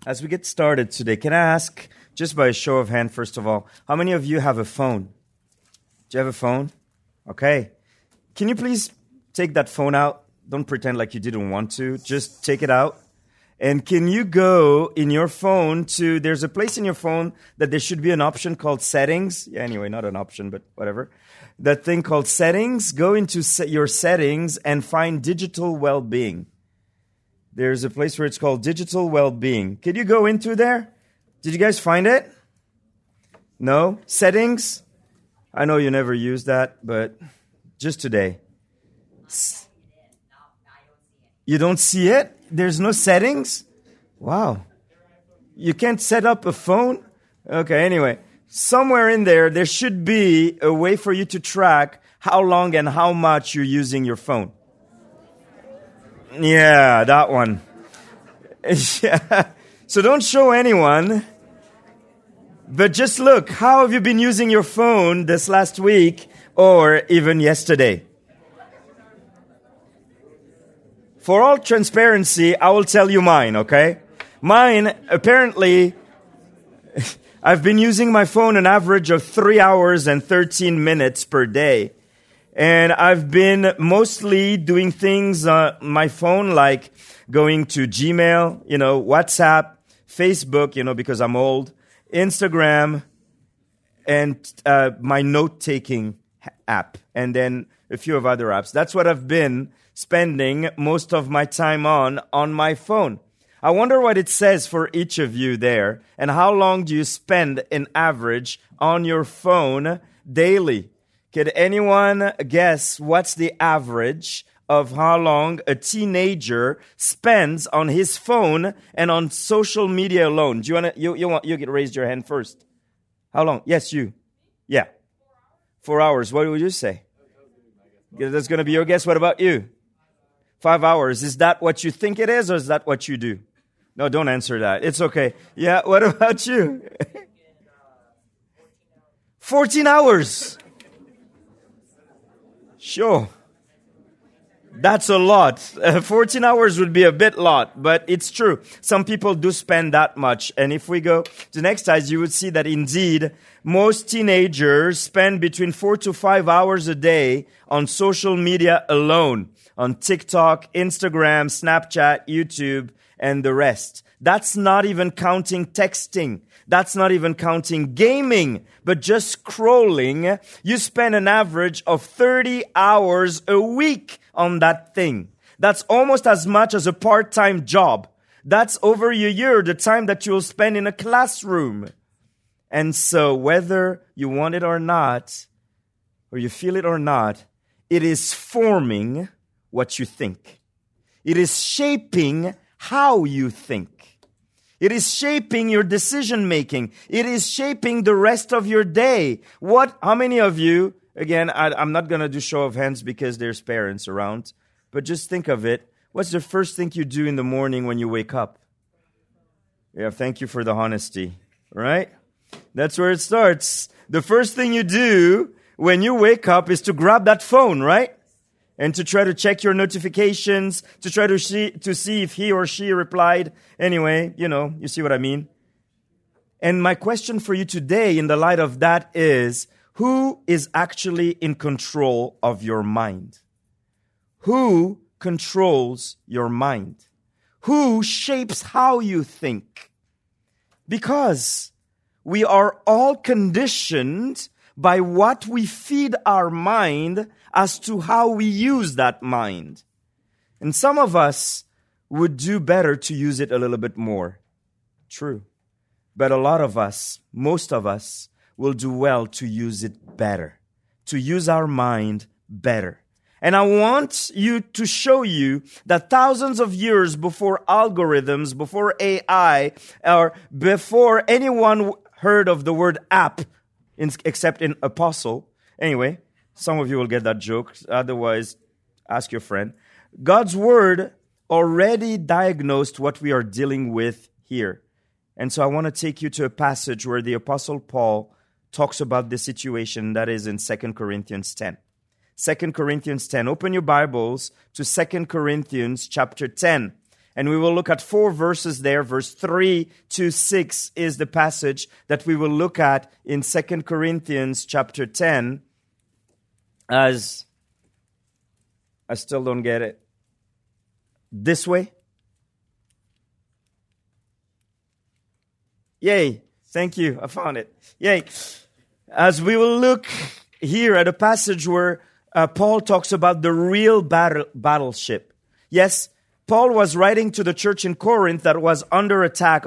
As we get started today, can I ask, just by a show of hand, first of all, how many of you have a phone? Do you have a phone? Okay. Can you please take that phone out? Don't pretend like you didn't want to. Just take it out. And can you go in your phone to, there's a place in your phone that there should be an option called settings. Yeah, anyway, not an option, but whatever. That thing called settings. Go into your settings and find digital well-being. There's a place where it's called digital well-being. Could you go into there? Did you guys find it? No? Settings? I know you never use that, but just today. You don't see it? There's no settings? Wow. You can't set up a phone? Okay, anyway. Somewhere in there should be a way for you to track how long and how much you're using your phone. Yeah, that one. Yeah. So don't show anyone. But just look, how have you been using your phone this last week or even yesterday? For all transparency, I will tell you mine, okay? Mine, apparently, I've been using my phone an average of 3 hours and 13 minutes per day. And I've been mostly doing things on my phone, like going to Gmail, WhatsApp, Facebook, because I'm old, Instagram, and my note-taking app, and then a few of other apps. That's what I've been spending most of my time on my phone. I wonder what it says for each of you there, and how long do you spend an average on your phone daily? Could anyone guess what's the average of how long a teenager spends on his phone and on social media alone? Do you get raised your hand first? How long? Yes, you. Yeah. 4 hours. What would you say? That's going to be your guess. What about you? 5 hours. Is that what you think it is, or is that what you do? No, don't answer that. It's okay. Yeah, what about you? 14 hours. Sure. That's a lot. 14 hours would be a bit lot, but it's true. Some people do spend that much. And if we go to the next slide, you would see that indeed most teenagers spend between 4 to 5 hours a day on social media alone, on TikTok, Instagram, Snapchat, YouTube, and the rest. That's not even counting texting. That's not even counting gaming, but just scrolling. You spend an average of 30 hours a week on that thing. That's almost as much as a part-time job. That's over a year, the time that you'll spend in a classroom. And so whether you want it or not, or you feel it or not, it is forming what you think. It is shaping how you think. It is shaping your decision-making. It is shaping the rest of your day. How many of you, again, I'm not going to do show of hands because there's parents around, but just think of it. What's the first thing you do in the morning when you wake up? Yeah, thank you for the honesty, right? That's where it starts. The first thing you do when you wake up is to grab that phone, right? And to try to check your notifications, to try to see if he or she replied. Anyway, you see what I mean. And my question for you today in the light of that is, who is actually in control of your mind? Who controls your mind? Who shapes how you think? Because we are all conditioned by what we feed our mind as to how we use that mind. And some of us would do better to use it a little bit more. True. But a lot of us, most of us, will do well to use it better, to use our mind better. And I want to show you that thousands of years before algorithms, before AI, or before anyone heard of the word app, except in apostle. Anyway, some of you will get that joke. Otherwise, ask your friend. God's word already diagnosed what we are dealing with here. And so I want to take you to a passage where the Apostle Paul talks about this situation that is in 2 Corinthians 10. 2 Corinthians 10. Open your Bibles to 2 Corinthians chapter 10. And we will look at 4 verses there. Verse 3 to 6 is the passage that we will look at in 2 Corinthians chapter 10. As I still don't get it. This way? Yay. Thank you. I found it. Yay. As we will look here at a passage where Paul talks about the real battleship. Yes, Paul was writing to the church in Corinth that was under attack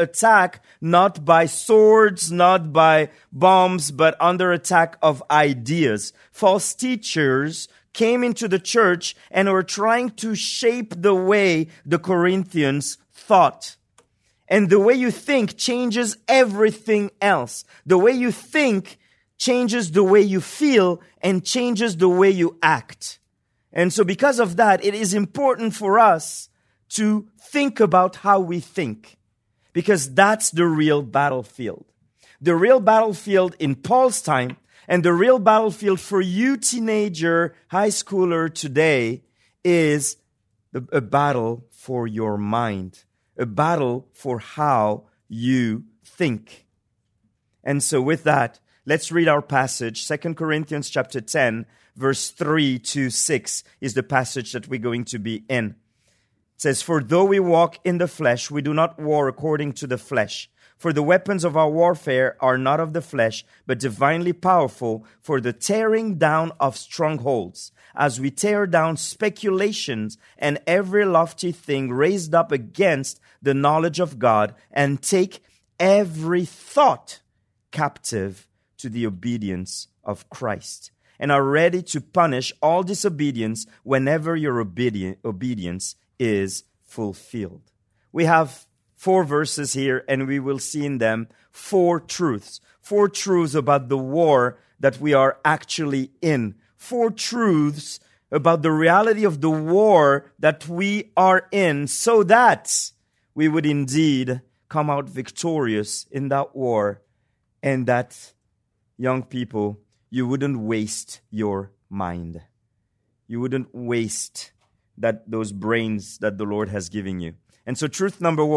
not by swords, not by bombs, but under attack of ideas. False teachers came into the church and were trying to shape the way the Corinthians thought. And the way you think changes everything else. The way you think changes the way you feel and changes the way you act. And so because of that, it is important for us to think about how we think. Because that's the real battlefield. The real battlefield in Paul's time and the real battlefield for you teenager, high schooler today is a battle for your mind. A battle for how you think. And so with that, let's read our passage. 2 Corinthians chapter 10, verse 3 to 6 is the passage that we're going to be in. It says, "For though we walk in the flesh, we do not war according to the flesh. For the weapons of our warfare are not of the flesh, but divinely powerful for the tearing down of strongholds, as we tear down speculations and every lofty thing raised up against the knowledge of God, and take every thought captive to the obedience of Christ, and are ready to punish all disobedience whenever your obedience is fulfilled." We have 4 verses here, and we will see in them 4 truths. 4 truths about the war that we are actually in. 4 truths about the reality of the war that we are in, so that we would indeed come out victorious in that war, and that, young people, you wouldn't waste your mind. You wouldn't waste those brains that the Lord has given you. And so truth number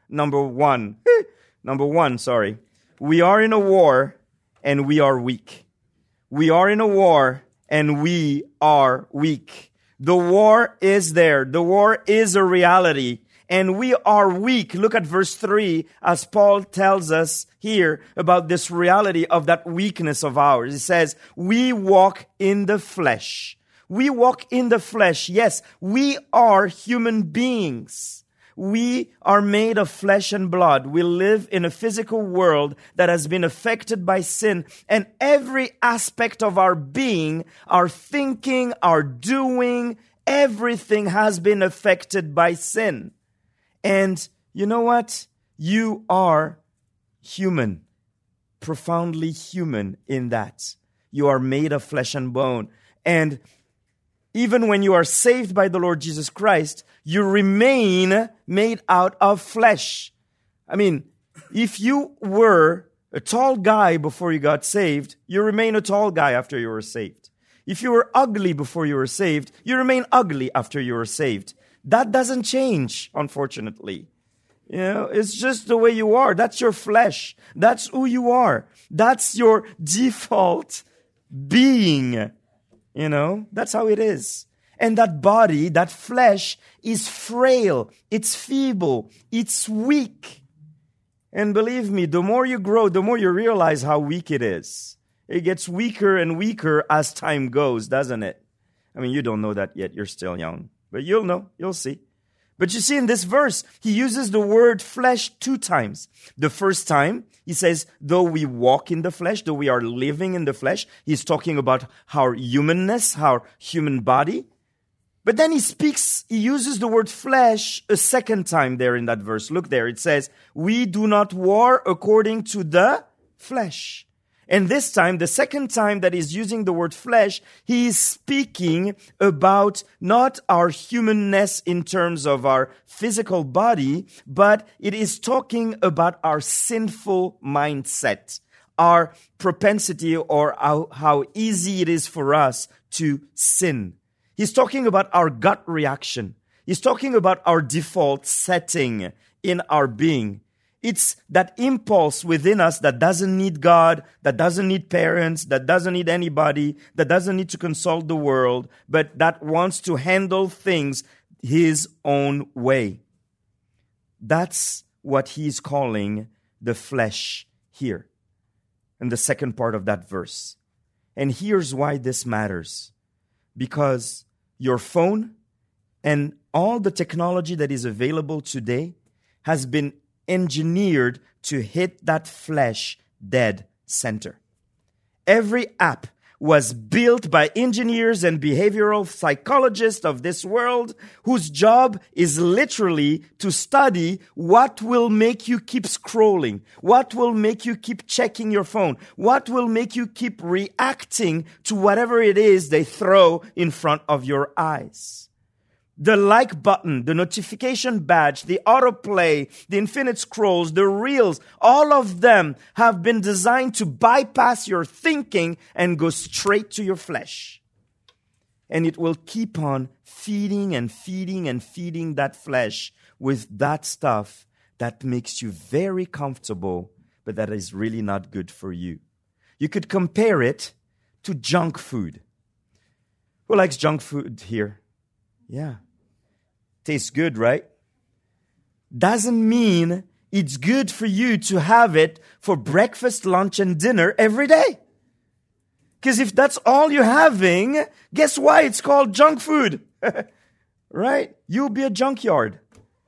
one, we are in a war and we are weak. We are in a war and we are weak. The war is there. The war is a reality. And we are weak. Look at verse 3 as Paul tells us here about this reality of that weakness of ours. He says, we walk in the flesh. We walk in the flesh. Yes, we are human beings. We are made of flesh and blood. We live in a physical world that has been affected by sin. And every aspect of our being, our thinking, our doing, everything has been affected by sin. And you know what? You are human, profoundly human in that. You are made of flesh and bone. And even when you are saved by the Lord Jesus Christ, you remain made out of flesh. I mean, if you were a tall guy before you got saved, you remain a tall guy after you were saved. If you were ugly before you were saved, you remain ugly after you were saved. That doesn't change, unfortunately. You know, it's just the way you are. That's your flesh. That's who you are. That's your default being. You know, that's how it is. And that body, that flesh, is frail. It's feeble. It's weak. And believe me, the more you grow, the more you realize how weak it is. It gets weaker and weaker as time goes, doesn't it? I mean, you don't know that yet. You're still young. But you'll know. You'll see. But you see in this verse, he uses the word flesh 2 times. The first time, he says, though we walk in the flesh, though we are living in the flesh, he's talking about our humanness, our human body. But then he uses the word flesh a second time there in that verse. Look there. It says, we do not war according to the flesh. And this time, the second time that he's using the word flesh, he is speaking about not our humanness in terms of our physical body, but it is talking about our sinful mindset, our propensity or how easy it is for us to sin. He's talking about our gut reaction. He's talking about our default setting in our being. It's that impulse within us that doesn't need God, that doesn't need parents, that doesn't need anybody, that doesn't need to consult the world, but that wants to handle things his own way. That's what he's calling the flesh here in the second part of that verse. And here's why this matters. Because your phone and all the technology that is available today has been engineered to hit that flesh dead center. Every app was built by engineers and behavioral psychologists of this world whose job is literally to study what will make you keep scrolling, what will make you keep checking your phone, what will make you keep reacting to whatever it is they throw in front of your eyes. The like button, the notification badge, the autoplay, the infinite scrolls, the reels, all of them have been designed to bypass your thinking and go straight to your flesh. And it will keep on feeding and feeding and feeding that flesh with that stuff that makes you very comfortable, but that is really not good for you. You could compare it to junk food. Who likes junk food here? Yeah. Tastes good, right? Doesn't mean it's good for you to have it for breakfast, lunch, and dinner every day. Because if that's all you're having, guess why it's called junk food? Right? You'll be a junkyard.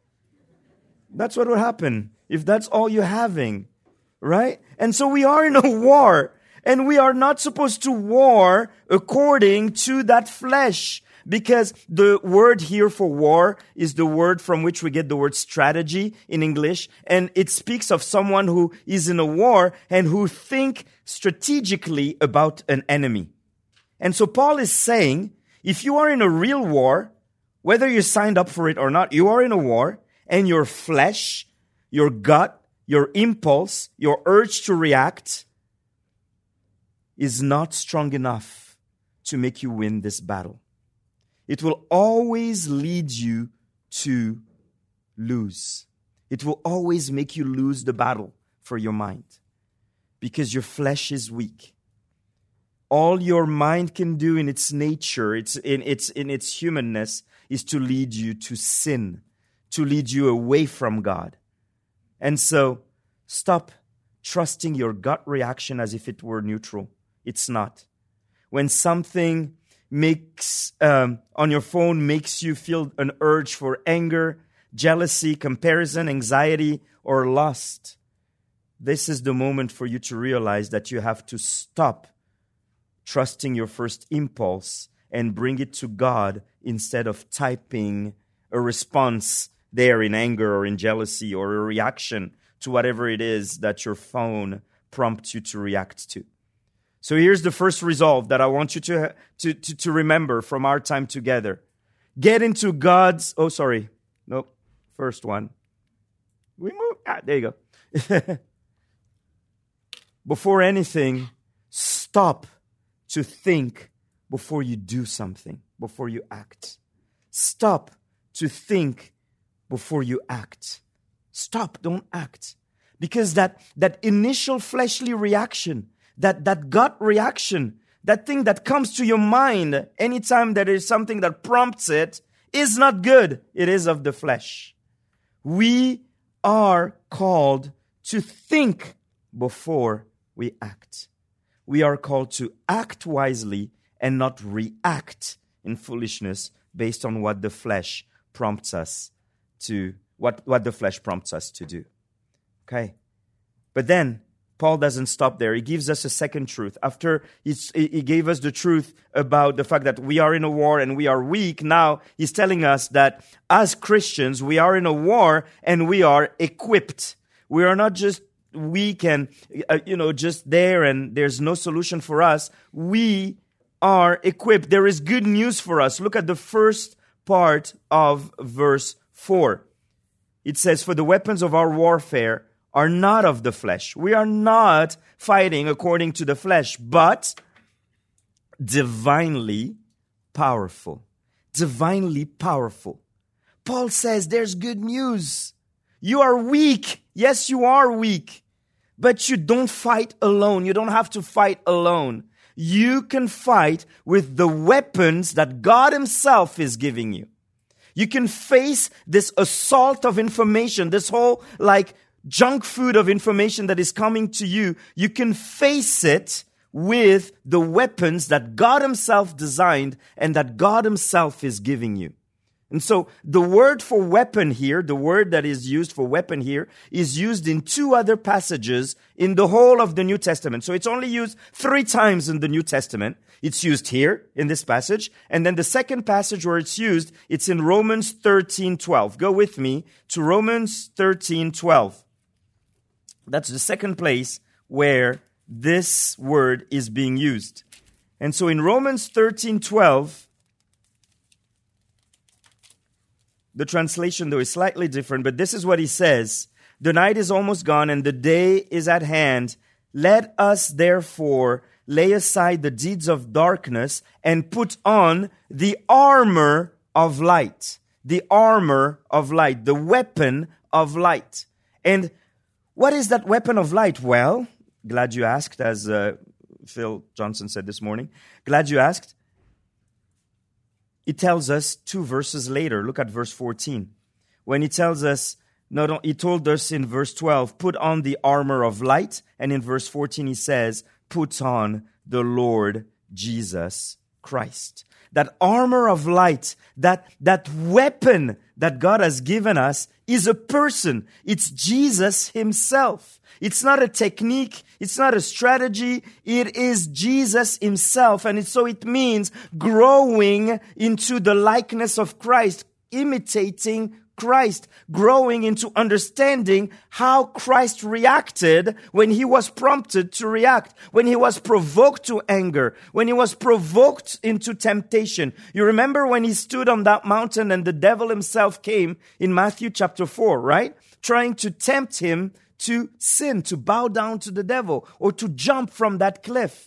That's what will happen if that's all you're having. Right? And so we are in a war. And we are not supposed to war according to that flesh. Because the word here for war is the word from which we get the word strategy in English. And it speaks of someone who is in a war and who think strategically about an enemy. And so Paul is saying, if you are in a real war, whether you signed up for it or not, you are in a war, and your flesh, your gut, your impulse, your urge to react is not strong enough to make you win this battle. It will always lead you to lose. It will always make you lose the battle for your mind because your flesh is weak. All your mind can do in its nature, in its humanness, is to lead you to sin, to lead you away from God. And so, stop trusting your gut reaction as if it were neutral. It's not. When something makes on your phone makes you feel an urge for anger, jealousy, comparison, anxiety, or lust, this is the moment for you to realize that you have to stop trusting your first impulse and bring it to God instead of typing a response there in anger or in jealousy or a reaction to whatever it is that your phone prompts you to react to. So here's the first resolve that I want you to remember from our time together. Get into God's... First one. We move... there you go. Before anything, stop to think before you do something, before you act. Stop to think before you act. Stop, don't act. Because that initial fleshly reaction, that gut reaction, that thing that comes to your mind anytime there is something that prompts it, is not good. It is of the flesh. We are called to think before we act. We are called to act wisely and not react in foolishness based on what the flesh prompts us to, what the flesh prompts us to do. Okay? But then, Paul doesn't stop there. He gives us a second truth. After he gave us the truth about the fact that we are in a war and we are weak, now he's telling us that as Christians, we are in a war and we are equipped. We are not just weak and, just there and there's no solution for us. We are equipped. There is good news for us. Look at the first part of verse 4. It says, "For the weapons of our warfare are not of the flesh." We are not fighting according to the flesh, but divinely powerful. Divinely powerful. Paul says there's good news. You are weak. Yes, you are weak. But you don't fight alone. You don't have to fight alone. You can fight with the weapons that God Himself is giving you. You can face this assault of information, this whole junk food of information that is coming to you. You can face it with the weapons that God Himself designed and that God Himself is giving you. And so the word for weapon here, the word that is used for weapon here, is used in 2 other passages in the whole of the New Testament. So it's only used 3 times in the New Testament. It's used here in this passage. And then the second passage where it's used, it's in Romans 13:12. Go with me to Romans 13:12. That's the second place where this word is being used. And so in Romans 13:12, the translation, though, is slightly different, but this is what he says. The night is almost gone and the day is at hand. Let us therefore lay aside the deeds of darkness and put on the armor of light. The armor of light, the weapon of light. And what is that weapon of light? Well, glad you asked, as Phil Johnson said this morning. Glad you asked. It tells us 2 verses later. Look at verse 14. When he tells us, he told us in verse 12, put on the armor of light. And in verse 14 he says, put on the Lord Jesus Christ. That armor of light, that weapon that God has given us is a person. It's Jesus Himself. It's not a technique. It's not a strategy. It is Jesus Himself. And so it means growing into the likeness of Christ, imitating Christ, growing into understanding how Christ reacted when He was prompted to react, when He was provoked to anger, when He was provoked into temptation. You remember when He stood on that mountain and the devil himself came in Matthew chapter 4, right? Trying to tempt Him to sin, to bow down to the devil, or to jump from that cliff.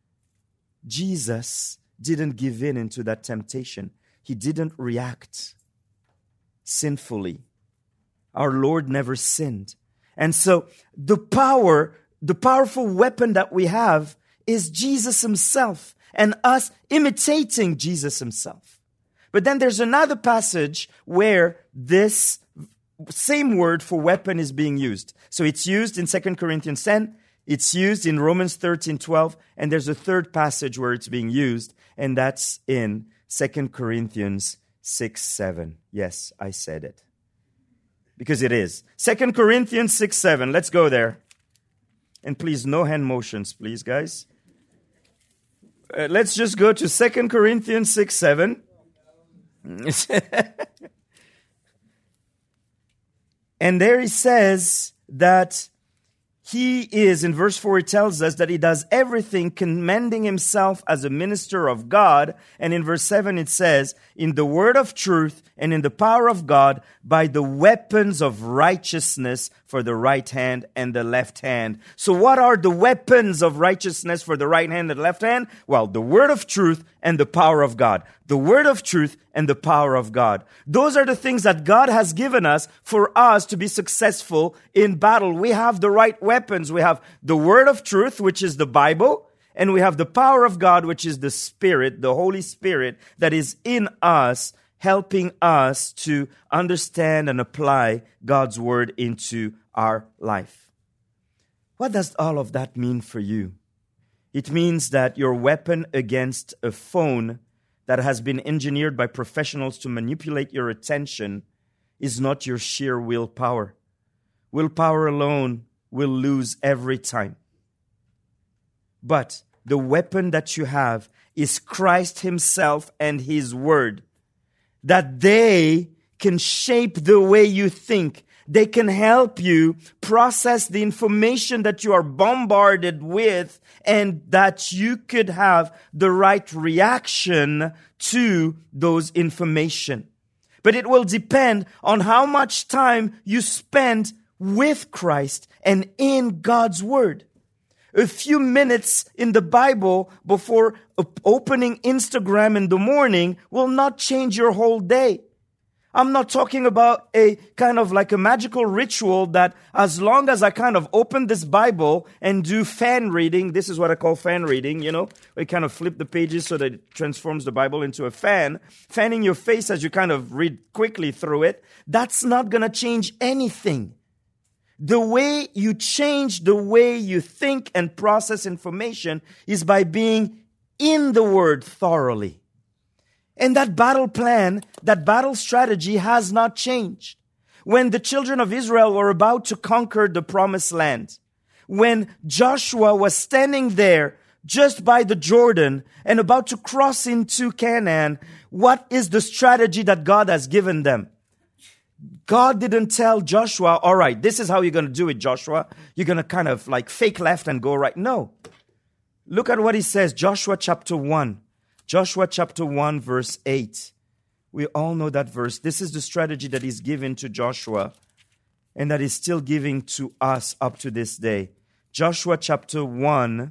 Jesus didn't give in into that temptation. He didn't react sinfully. Our Lord never sinned. And so the powerful weapon that we have is Jesus Himself and us imitating Jesus Himself. But then there's another passage where this same word for weapon is being used. So it's used in 2 Corinthians 10, it's used in Romans 13:12, and there's a third passage where it's being used, and that's in 2 Corinthians 6:7. Yes, I said it. Because it is. 2 Corinthians 6:7. Let's go there. And please, no hand motions, please, guys. Let's just go to 2 Corinthians 6:7. And there he says that He is, in verse 4, it tells us that He does everything commending Himself as a minister of God. And in verse 7 it says, in the word of truth and in the power of God, by the weapons of righteousness for the right hand and the left hand. So what are the weapons of righteousness for the right hand and the left hand? Well, the word of truth and the power of God. The word of truth and the power of God. Those are the things that God has given us for us to be successful in battle. We have the right weapons. We have the word of truth, which is the Bible, and we have the power of God, which is the Spirit, the Holy Spirit that is in us, helping us to understand and apply God's word into our life. What does all of that mean for you? It means that your weapon against a phone that has been engineered by professionals to manipulate your attention is not your sheer willpower. Willpower alone will lose every time. But the weapon that you have is Christ Himself and His Word. That they can shape the way you think. They can help you process the information that you are bombarded with, and that you could have the right reaction to those information. But it will depend on how much time you spend with Christ and in God's Word. A few minutes in the Bible before opening Instagram in the morning will not change your whole day. I'm not talking about a kind of like a magical ritual that as long as I kind of open this Bible and do fan reading, this is what I call fan reading, we kind of flip the pages so that it transforms the Bible into a fan, fanning your face as you kind of read quickly through it. That's not going to change anything. The way you change the way you think and process information is by being in the Word thoroughly. And that battle plan, that battle strategy has not changed. When the children of Israel were about to conquer the promised land, when Joshua was standing there just by the Jordan and about to cross into Canaan, what is the strategy that God has given them? God didn't tell Joshua, all right, this is how you're going to do it, Joshua. You're going to kind of like fake left and go right. No. Look at what he says, Joshua chapter 1. Joshua chapter 1 verse 8. We all know that verse. This is the strategy that he's given to Joshua and that he's still giving to us up to this day. Joshua chapter 1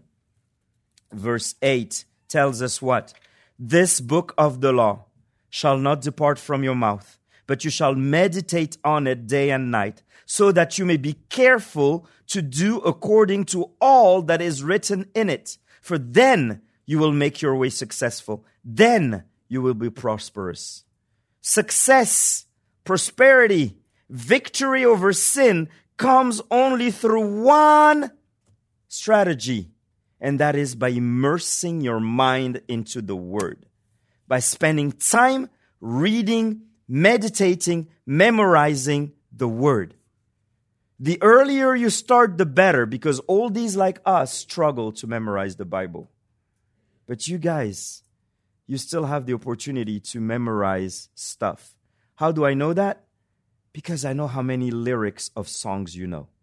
verse 8 tells us what? This book of the law shall not depart from your mouth, but you shall meditate on it day and night, so that you may be careful to do according to all that is written in it. For then you will make your way successful. Then you will be prosperous. Success, prosperity, victory over sin comes only through one strategy, and that is by immersing your mind into the Word. By spending time reading, meditating, memorizing the Word. The earlier you start, the better, because oldies like us struggle to memorize the Bible. But you guys, you still have the opportunity to memorize stuff. How do I know that? Because I know how many lyrics of songs you know.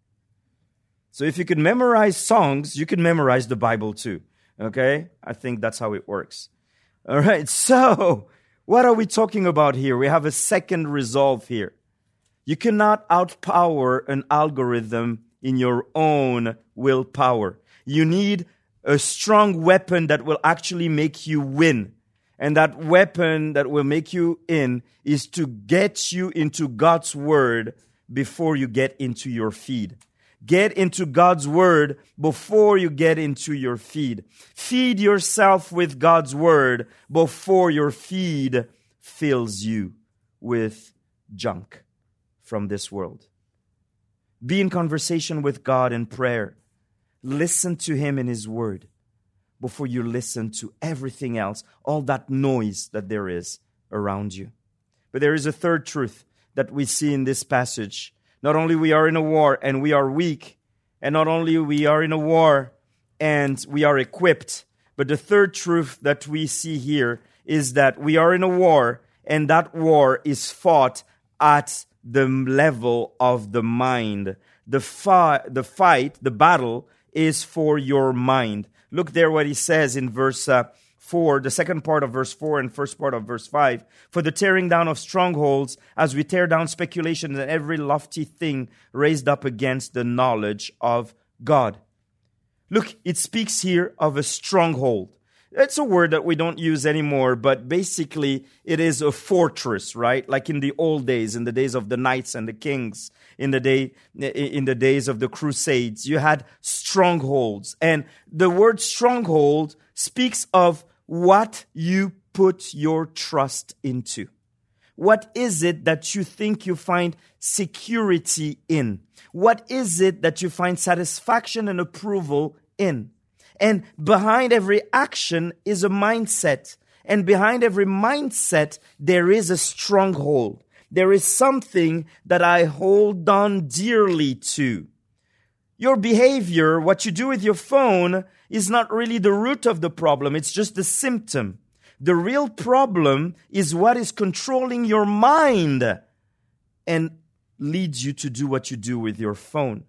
So if you could memorize songs, you can memorize the Bible too. Okay? I think that's how it works. All right, so what are we talking about here? We have a second resolve here. You cannot outpower an algorithm in your own willpower. You need a strong weapon that will actually make you win. And that weapon that will make you in is to get you into God's Word before you get into your feed. Get into God's Word before you get into your feed. Feed yourself with God's Word before your feed fills you with junk from this world. Be in conversation with God in prayer. Listen to Him in His Word before you listen to everything else, all that noise that there is around you. But there is a third truth that we see in this passage. Not only we are in a war and we are weak, and not only we are in a war and we are equipped, but the third truth that we see here is that we are in a war, and that war is fought at the level of the mind. The fight, the battle is for your mind. Look there what he says in verse 4, the second part of verse 4 and first part of verse 5. For the tearing down of strongholds, as we tear down speculations and every lofty thing raised up against the knowledge of God. Look, it speaks here of a stronghold. It's a word that we don't use anymore, but basically it is a fortress, right? Like in the old days, in the days of the knights and the kings, in the days of the Crusades, you had strongholds. And the word stronghold speaks of what you put your trust into. What is it that you think you find security in? What is it that you find satisfaction and approval in? And behind every action is a mindset. And behind every mindset, there is a stronghold. There is something that I hold on dearly to. Your behavior, what you do with your phone, is not really the root of the problem. It's just the symptom. The real problem is what is controlling your mind and leads you to do what you do with your phone.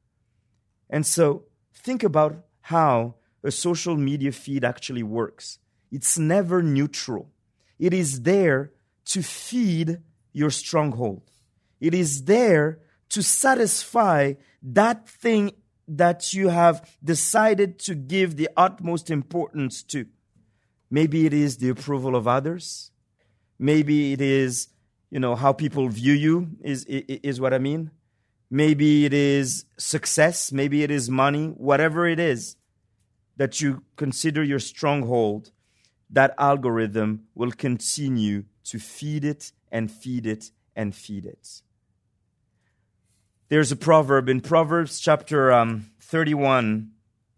And so, think about how a social media feed actually works. It's never neutral. It is there to feed your stronghold. It is there to satisfy that thing that you have decided to give the utmost importance to. Maybe it is the approval of others. Maybe it is, how people view you is what I mean. Maybe it is success, maybe it is money, whatever it is that you consider your stronghold, that algorithm will continue to feed it and feed it and feed it. There's a proverb in Proverbs chapter 21.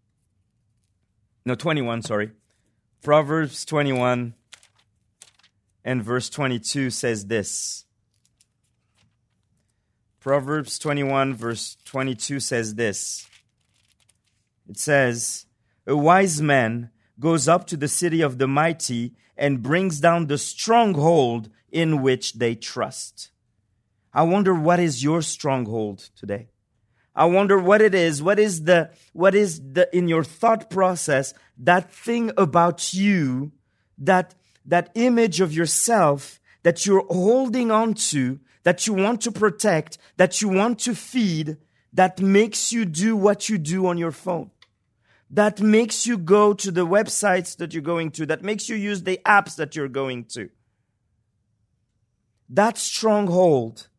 Proverbs 21 and verse 22 says this. Proverbs 21 verse 22 says this. It says, "A wise man goes up to the city of the mighty and brings down the stronghold in which they trust." I wonder, what is your stronghold today? I wonder what it is. What is the in your thought process, that thing about you, that image of yourself that you're holding on to, that you want to protect, that you want to feed, that makes you do what you do on your phone, that makes you go to the websites that you're going to, that makes you use the apps that you're going to. That stronghold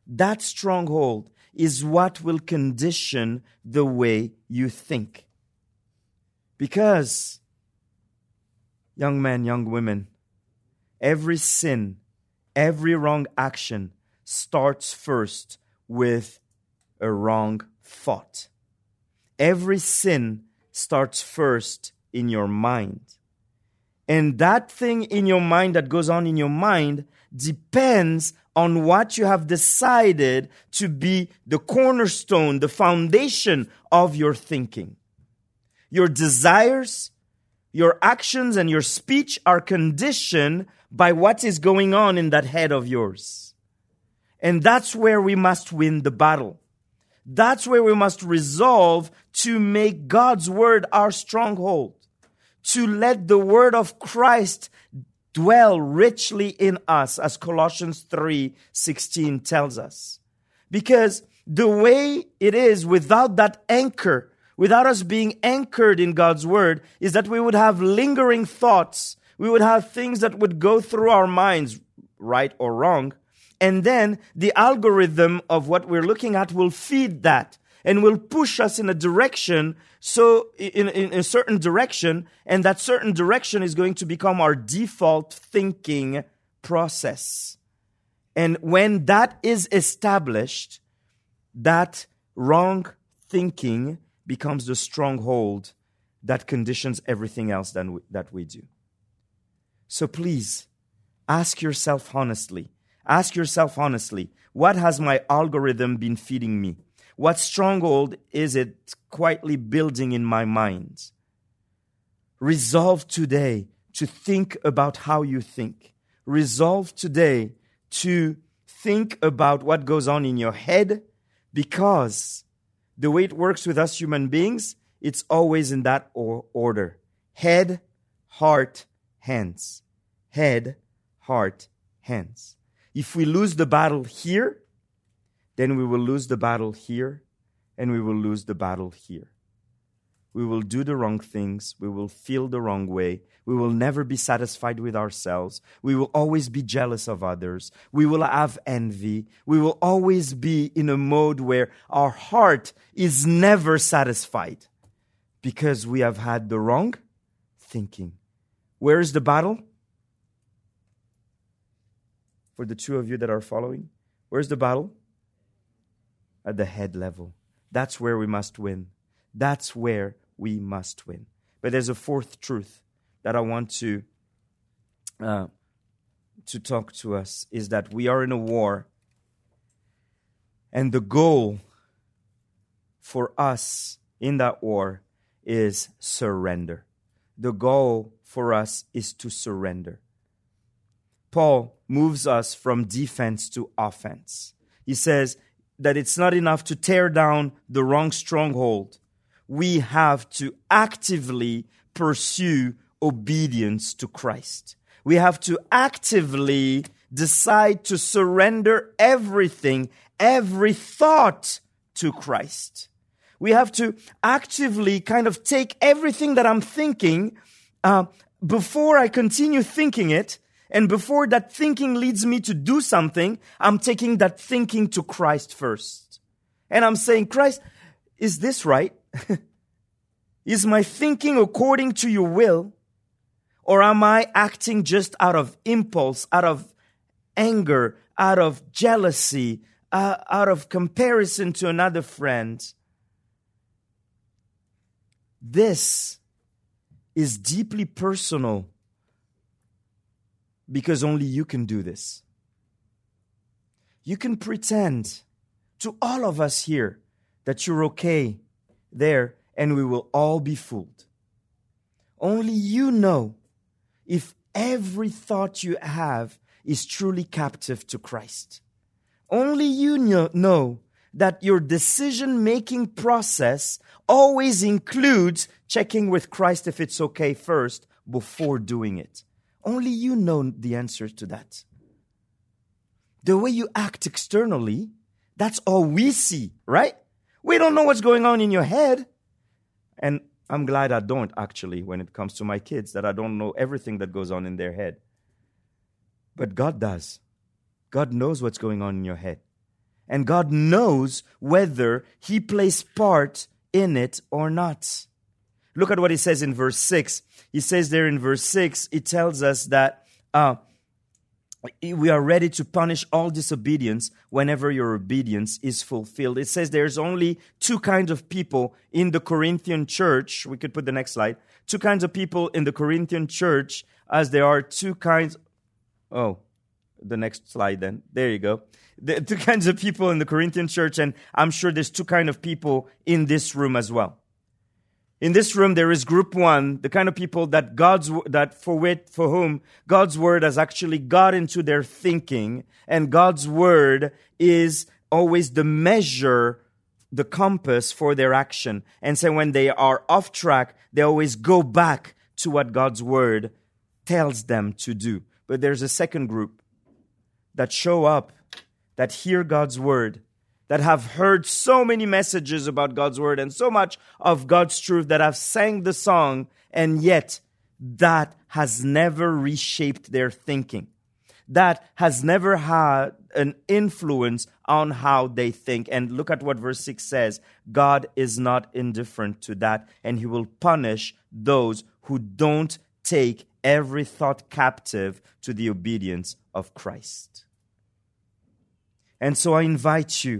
is what will condition the way you think. Because, young men, young women, every sin, every wrong action starts first with a wrong thought. Every sin starts first in your mind. And that thing in your mind that goes on in your mind depends on what you have decided to be the cornerstone, the foundation of your thinking. Your desires, your actions, and your speech are conditioned by what is going on in that head of yours. And that's where we must win the battle. That's where we must resolve to make God's word our stronghold, to let the word of Christ dwell richly in us, as Colossians 3:16 tells us. Because the way it is without that anchor, without us being anchored in God's word, is that we would have lingering thoughts. We would have things that would go through our minds, right or wrong. And then the algorithm of what we're looking at will feed that and will push us in a direction, so in a certain direction, and that certain direction is going to become our default thinking process. And when that is established, that wrong thinking becomes the stronghold that conditions everything else that we do. So please, ask yourself honestly, what has my algorithm been feeding me? What stronghold is it quietly building in my mind? Resolve today to think about how you think. Resolve today to think about what goes on in your head, because the way it works with us human beings, it's always in that order. Head, heart, hands. Head, heart, hands. If we lose the battle here, then we will lose the battle here, and we will lose the battle here. We will do the wrong things. We will feel the wrong way. We will never be satisfied with ourselves. We will always be jealous of others. We will have envy. We will always be in a mode where our heart is never satisfied because we have had the wrong thinking. Where is the battle? For the two of you that are following, where's the battle? At the head level. That's where we must win. That's where we must win. But there's a fourth truth that I want to talk to us, is that we are in a war, and the goal for us in that war is surrender. The goal for us is to surrender. Paul moves us from defense to offense. He says that it's not enough to tear down the wrong stronghold. We have to actively pursue obedience to Christ. We have to actively decide to surrender everything, every thought to Christ. We have to actively kind of take everything that I'm thinking, before I continue thinking it, And before that thinking leads me to do something, I'm taking that thinking to Christ first. And I'm saying, Christ, is this right? Is my thinking according to your will? Or am I acting just out of impulse, out of anger, out of jealousy, out of comparison to another friend? This is deeply personal because only you can do this. You can pretend to all of us here that you're okay there, and we will all be fooled. Only you know if every thought you have is truly captive to Christ. Only you know that your decision-making process always includes checking with Christ if it's okay first before doing it. Only you know the answer to that. The way you act externally, that's all we see, right? We don't know what's going on in your head. And I'm glad I don't, actually, when it comes to my kids, that I don't know everything that goes on in their head. But God does. God knows what's going on in your head. And God knows whether He plays part in it or not. Look at what He says in verse 6. He says there in verse 6, it tells us that we are ready to punish all disobedience whenever your obedience is fulfilled. It says there's only two kinds of people in the Corinthian church. We could put the next slide. Two kinds of people in the Corinthian church, as there are two kinds. Oh, the next slide then. There you go. The two kinds of people in the Corinthian church, and I'm sure there's two kinds of people in this room as well. In this room, there is group one, the kind of people that for whom God's word has actually got into their thinking, and God's word is always the measure, the compass for their action. And so when they are off track, they always go back to what God's word tells them to do. But there's a second group that show up, that hear God's word, that have heard so many messages about God's word and so much of God's truth that have sang the song, and yet that has never reshaped their thinking. That has never had an influence on how they think. And look at what verse 6 says. God is not indifferent to that, and He will punish those who don't take every thought captive to the obedience of Christ. And so I invite you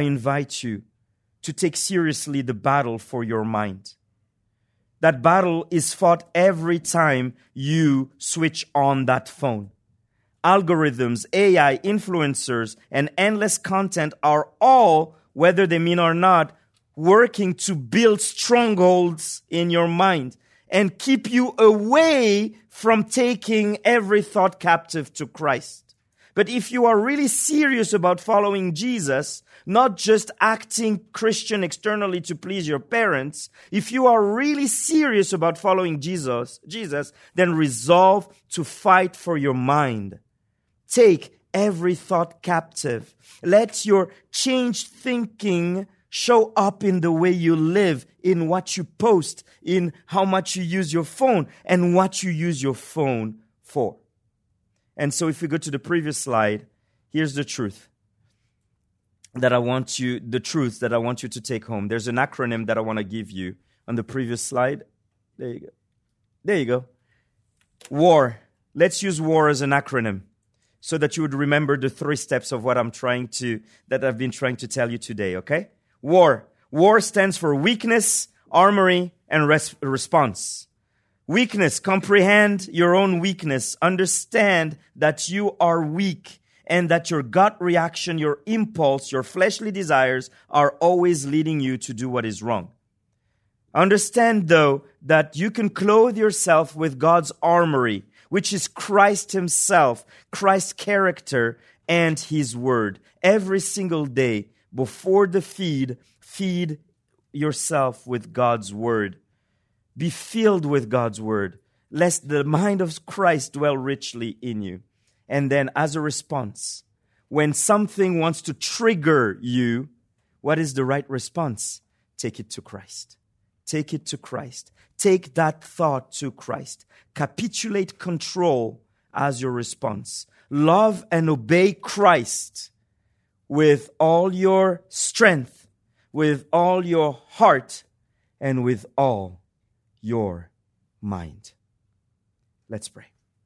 to take seriously the battle for your mind. That battle is fought every time you switch on that phone. Algorithms, AI, influencers, and endless content are all, whether they mean or not, working to build strongholds in your mind and keep you away from taking every thought captive to Christ. But if you are really serious about following Jesus, not just acting Christian externally to please your parents, if you are really serious about following Jesus, then resolve to fight for your mind. Take every thought captive. Let your changed thinking show up in the way you live, in what you post, in how much you use your phone, and what you use your phone for. And so if we go to the previous slide, here's the truth that I want you to take home. There's an acronym that I want to give you on the previous slide. There you go. WAR. Let's use WAR as an acronym so that you would remember the 3 steps of what I've been trying to tell you today, okay? WAR. WAR stands for weakness, armory, and response. Weakness, comprehend your own weakness. Understand that you are weak and that your gut reaction, your impulse, your fleshly desires are always leading you to do what is wrong. Understand, though, that you can clothe yourself with God's armory, which is Christ Himself, Christ's character, and His word. Every single day, before the feed yourself with God's word. Be filled with God's word, lest the mind of Christ dwell richly in you. And then as a response, when something wants to trigger you, what is the right response? Take it to Christ. Take it to Christ. Take that thought to Christ. Capitulate control as your response. Love and obey Christ with all your strength, with all your heart, and with all your mind. Let's pray.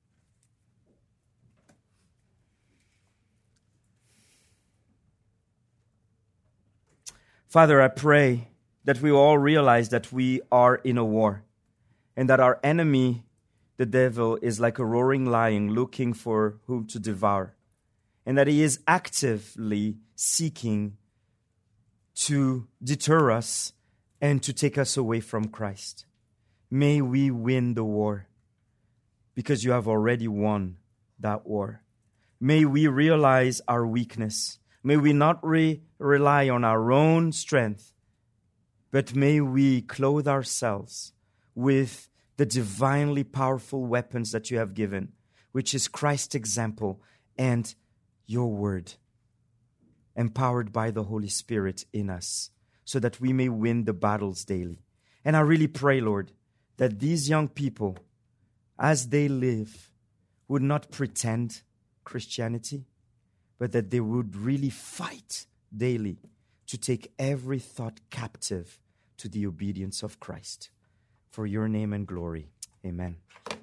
Father, I pray that we all realize that we are in a war and that our enemy, the devil, is like a roaring lion looking for whom to devour, and that he is actively seeking to deter us and to take us away from Christ. May we win the war because you have already won that war. May we realize our weakness. May we not rely on our own strength, but may we clothe ourselves with the divinely powerful weapons that you have given, which is Christ's example and your word, empowered by the Holy Spirit in us, so that we may win the battles daily. And I really pray, Lord, that these young people, as they live, would not pretend Christianity, but that they would really fight daily to take every thought captive to the obedience of Christ. For your name and glory. Amen.